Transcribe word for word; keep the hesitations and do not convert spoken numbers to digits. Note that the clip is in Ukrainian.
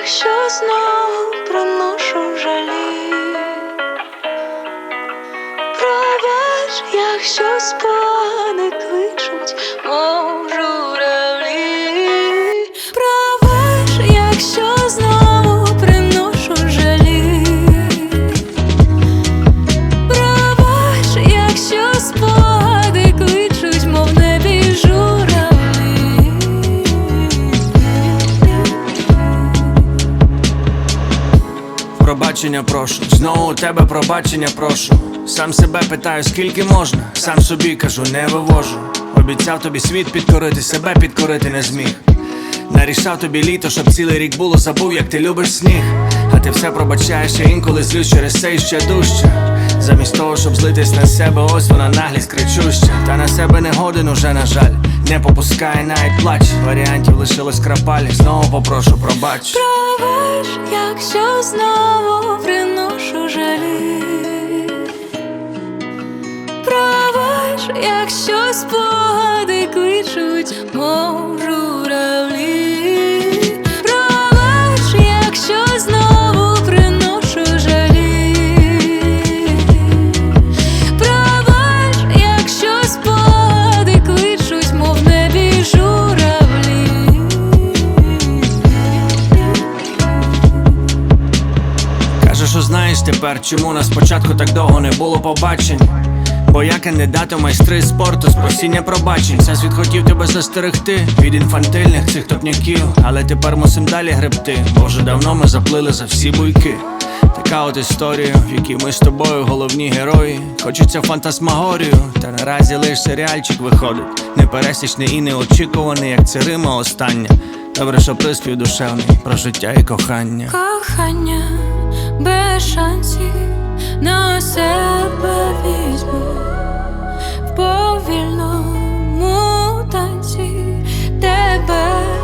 якщо знову приношу жалі. Пробач, якщо спогади кличуть, мов журавлі. Пробач, якщо знову приношу жалі. Пробач, якщо спогади кличуть, мов в небі журавлі. Пробачення прошу, знову у тебе пробачення прошу. Сам себе питаю, скільки можна, сам собі кажу, не вивожу. Обіцяв тобі світ підкорити, себе підкорити не зміг. Нарішав тобі літо, щоб цілий рік було, забув, як ти любиш сніг. А ти все пробачаєш, я інколи злюсь через це іще дужче. Замість того, щоб злитись на себе, ось вона наглість кричуща. Та на себе не годен уже, на жаль, не попускає навіть плач. Варіантів лишилось крапалі, знову попрошу пробач. Пробач, якщо знову приношу жалі. Пробач, якщо спогади кличуть, мов журавлі. Пробач, якщо знову приношу жалі. Пробач, якщо спогади кличуть, мов в небі журавлі. Кажеш, що знаєш тепер, чому нас спочатку так довго не було побачень. Бо я кандидат у майстри спорту з просіння пробачень. Цей світ хотів тебе застерегти від інфантильних цих топняків, але тепер мусим далі гребти, бо вже давно ми заплили за всі буйки. Така от історія, в якій ми з тобою головні герої. Хочеться фантасмагорію, та наразі лиш серіальчик виходить. Непересічний і неочікуваний, як це Рима остання. Добре, що приспів душевний про життя і кохання. Кохання без шансів на себе візьму. В повільному танці тебе